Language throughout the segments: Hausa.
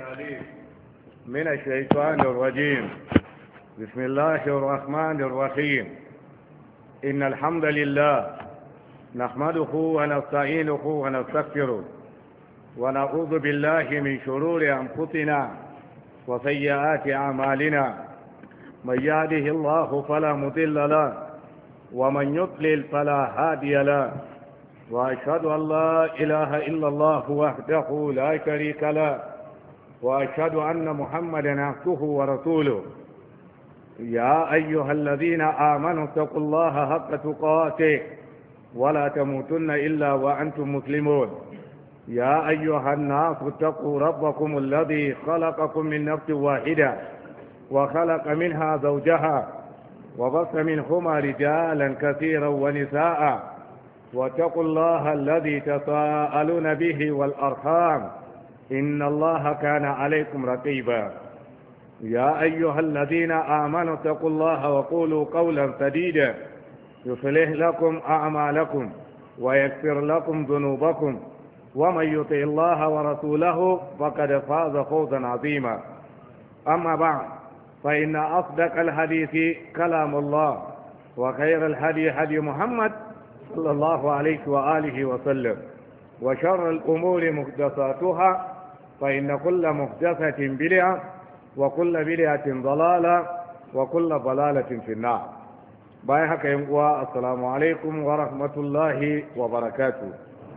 العليم من الشيطان الرجيم. بسم الله الرحمن الرحيم. إن الحمد لله نحمده ونستعينه ونستغفره ونعوذ بالله من شرور أنفسنا وسيئات أعمالنا. من يهده الله فلا مضل له ومن يضلل فلا هادي له، وأشهد أن لا إله إلا الله وحده لا شريك له، وأشهد أن محمدا عبده ورسوله. يا أيها الذين آمنوا اتقوا الله حق تقاته ولا تموتن إلا وأنتم مسلمون. يا أيها الناس اتقوا ربكم الذي خلقكم من نفس واحدة وخلق منها زوجها وبث منهما رجالا كثيرا ونساء، واتقوا الله الذي تساءلون به والأرحام إن الله كان عليكم رقيبا. يا أيها الذين آمنوا اتقوا الله وقولوا قولا سديدا يصلح لكم أعمالكم ويغفر لكم ذنوبكم، ومن يطع الله ورسوله فقد فاز فوزا عظيما. أما بعد، فإن أصدق الحديث كلام الله، وخير الهدي هدي محمد صلى الله عليه وآله وسلم، وشر الأمور محدثاتها، فإن كل محدثة بدعة وكل بدعة ضلالة وكل ضلالة في النار. بايحك ينقوى السلام عليكم ورحمة الله وبركاته.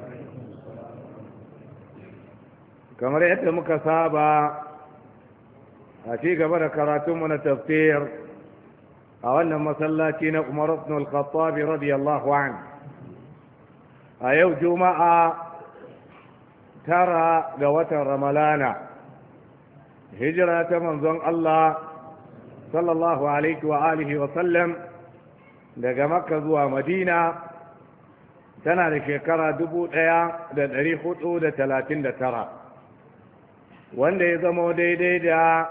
كما رأيت مكسابة أشيك بركاتم من التفسير أولا مسلاتين عمر بن الخطاب رضي الله عنه. أيو جمعة ترى قوة رملانا هجرة منزون الله صلى الله عليه وآله وسلم daga Makka zuwa Madina tana da shekara 1439, wanda ya zama daidai da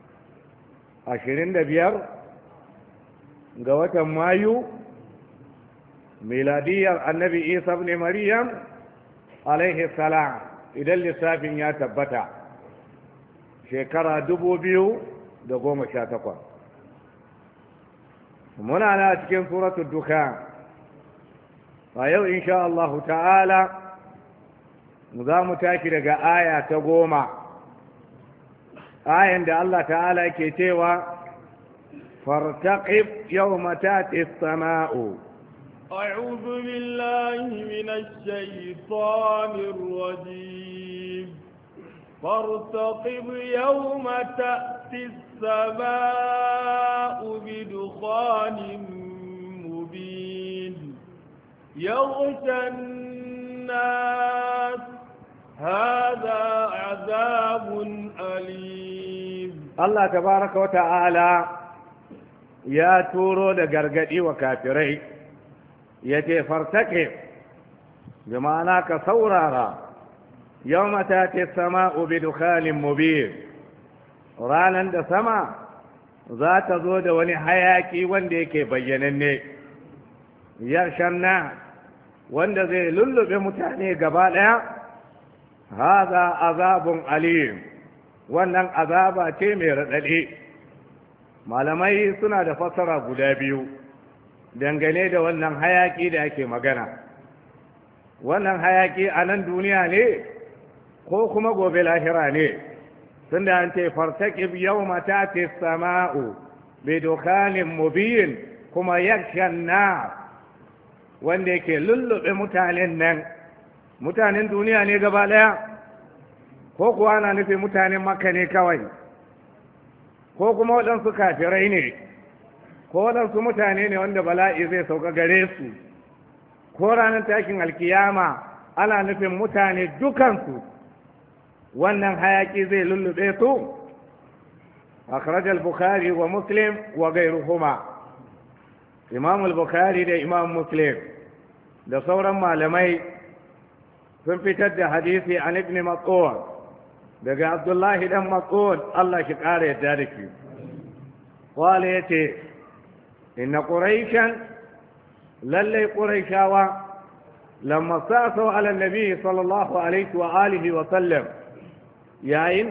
25 ga watan Mayu miladiyar annabi Isa ibn Maryam alaihi salam, idan lissafin ya tabbata shekara 2018. muna na cikin suratul dukhan. a yau insha Allah ta'ala za mu tashi daga aya ta 10, ayan da Allah ta'ala ke cewa fartaqib yawma ta'ti as-sama'u. أعوذ بالله من الشيطان الرجيم. فارتقب يوم تأتي السماء بدخان مبين يغشى الناس هذا عذاب أليم. الله تبارك وتعالى يا تورو da gargadi wa kafirai yace fartaqib, bi ma'ana ka saurara. يوم تأتي السماء بدخان مبين، ranan da sama za ta zo da wani hayaki wanda yake bayyananne, yarshanna wanda zai lullube mutane gaba ɗaya. haza azabun alim, wannan azaba ce mai raɗaɗi. malamai suna da fassara guda biyu dangane da wannan hayaki da ake magana. wannan hayaki a nan duniya ne ko kuma gobe lahira ne? tunda an ce fartaqib yawma ta'ti as-sama'u bi dukhanin mubin, kuma yakshan nar wanda yake lullube mutanen nan. mutanen duniya ne gaba daya ko kuwa ana nufin mutanen Makka ne kawai, ko kuma waɗansu kafirai ne, ko waɗansu mutane ne wanda bala'i zai sauka gare su, ko ranar takin alkiyama ana nufin mutane dukansu wannan hayaki zai lullube su. akhraj al-bukhari wa muslim wa ghayruhuma. imam al-bukhari da imam muslim da sauran malamai sun fitar da hadisi an ibn mas'ud daga abdullahi dan mas'ud, Allah shi kare yadda da shi. qala yace inna quraishan lallai quraishawa lamma sa'u ala nabi sallallahu alaihi wa alihi wa sallam yayin